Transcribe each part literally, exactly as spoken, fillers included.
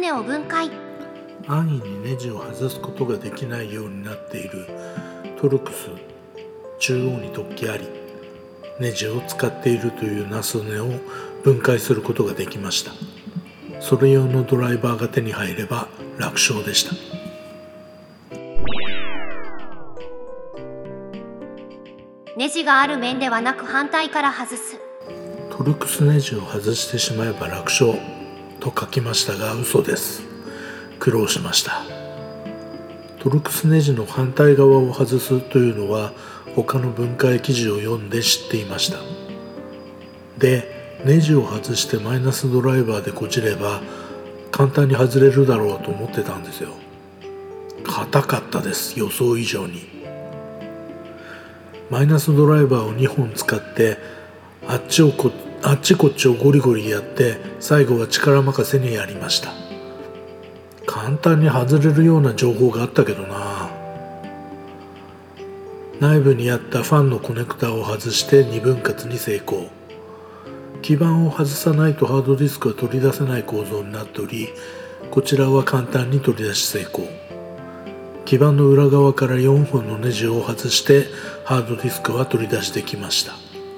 ネを分解。 安易にネジを外すことができないようになっているトルクス中央に突起ありネジを使っているというナスネを分解することができました。それ用のドライバーが手に入れば楽勝でした。 ネジがある面ではなく反対から外す。 トルクスネジを外してしまえば楽勝と書きましたが嘘です。苦労しました。トルクスネジの反対側を外すというのは他の分解記事を読んで知っていました。でネジを外してマイナスドライバーでこじれば簡単に外れるだろうと思ってたんですよ。硬かったです。予想以上に。マイナスドライバーをにほん使ってあっちをこあっちこっちをゴリゴリやって最後は力任せにやりました。簡単に外れるような情報があったけどな。内部にあったファンのコネクタを外してに分割に成功。基板を外さないとハードディスクは取り出せない構造になっており、こちらは簡単に取り出し成功。基板の裏側からよんほんのネジを外してハードディスクは取り出してきました。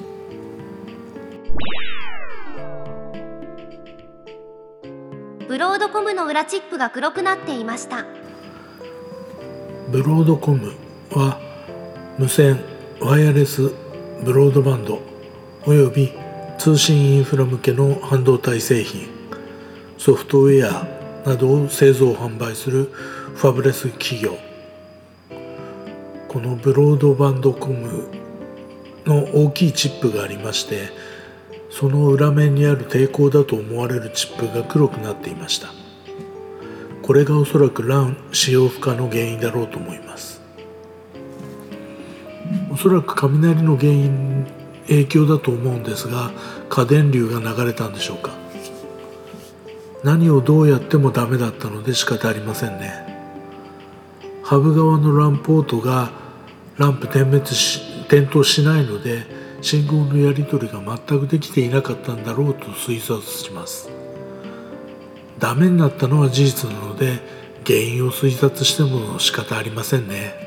ブロードコムの裏チップが黒くなっていました。 ブロードコムは無線、ワイヤレス、ブロードバンドおよび通信インフラ向けの半導体製品、ソフトウェアなどを製造販売するファブレス企業。このブロードバンドコムの大きいチップがありまして、その裏面にある抵抗だと思われるチップが黒くなっていました。これがおそらく ラン 使用負荷の原因だろうと思います。おそらく雷の原因影響だと思うんですが、過電流が流れたんでしょうか。何をどうやってもダメだったので仕方ありませんね。ハブ側のランポートがランプ点滅し点灯しないので信号のやり取りが全くできていなかったんだろうと推察します。ダメになったのは事実なので原因を推察しても仕方ありませんね。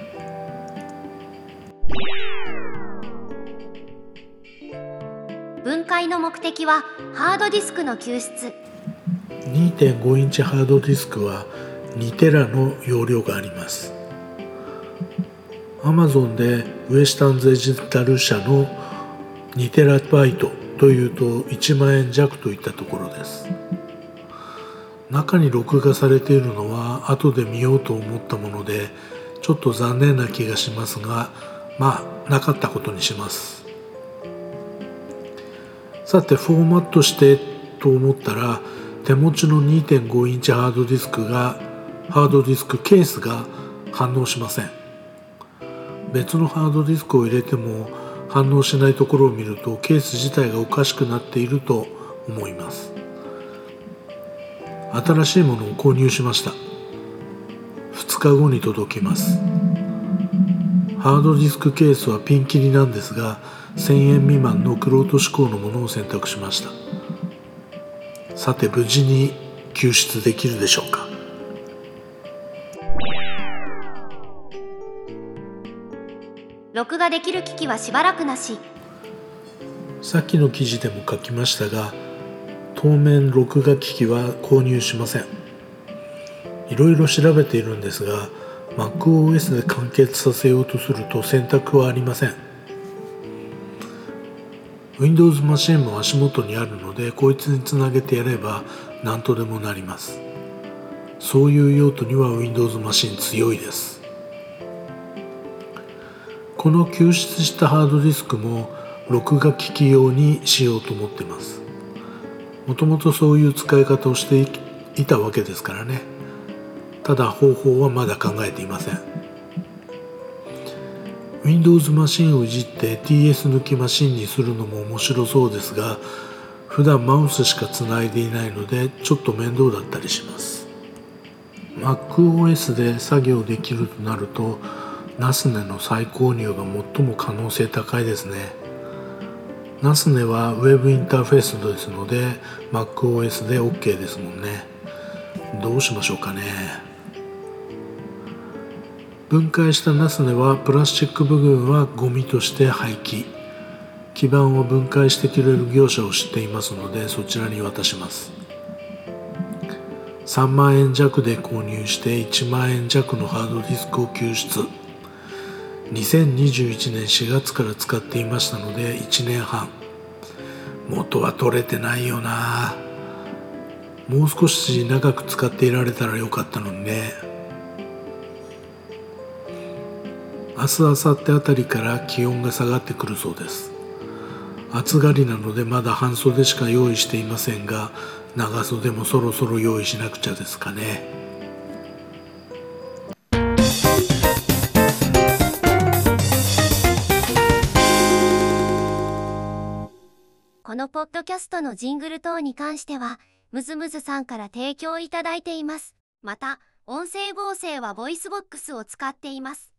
分解の目的はハードディスクの救出。 にてんご インチハードディスクはにテラの容量があります。Amazon でウエスタンデジタル社のにテラバイトというといちまんえん弱といったところです。中に録画されているのは後で見ようと思ったものでちょっと残念な気がしますが、まあなかったことにします。さてフォーマットしてと思ったら手持ちの にてんご インチハードディスクがハードディスクケースが反応しません。別のハードディスクを入れても反応しないところを見るとケース自体がおかしくなっていると思います。新しいものを購入しました。ふつかごに届きます。ハードディスクケースはピンキリなんですがせんえん未満の玄人志向のものを選択しました。さて無事に救出できるでしょうか。 録画できる機器はしばらくなし。 さっきの記事でも書きましたが当面録画機器は購入しません。いろいろ調べているんですが MacOS で完結させようとすると選択はありません。 Windows マシンも足元にあるのでこいつにつなげてやれば何とでもなります。そういう用途には Windows マシン強いです。この救出したハードディスクも録画機器用にしようと思っています。もともとそういう使い方をしていたわけですからね。ただ方法はまだ考えていません。 Windows マシンをいじって ティーエス 抜きマシンにするのも面白そうですが普段マウスしかつないでいないのでちょっと面倒だったりします。 MacOS で作業できるとなるとナスネの再購入が最も可能性高いですね。ナスネはウェブインターフェースですので MacOS で OK ですもんね。 どうしましょうかね。分解したナスネはプラスチック部分はゴミとして廃棄、基板を分解してくれる業者を知っていますので、そちらに渡します。さんまんえん弱で購入していちまんえん弱のハードディスクを救出。にせんにじゅういちねんしがつから使っていましたのでいちねんはん。元は取れてないよな。もう少し長く使っていられたらよかったのにね。明日明後日あたりから気温が下がってくるそうです。暑がりなのでまだ半袖しか用意していませんが、長袖もそろそろ用意しなくちゃですかね。 このポッドキャストのジングル等に関してはムズムズさんから提供いただいています。また音声合成はボイスボックスを使っています。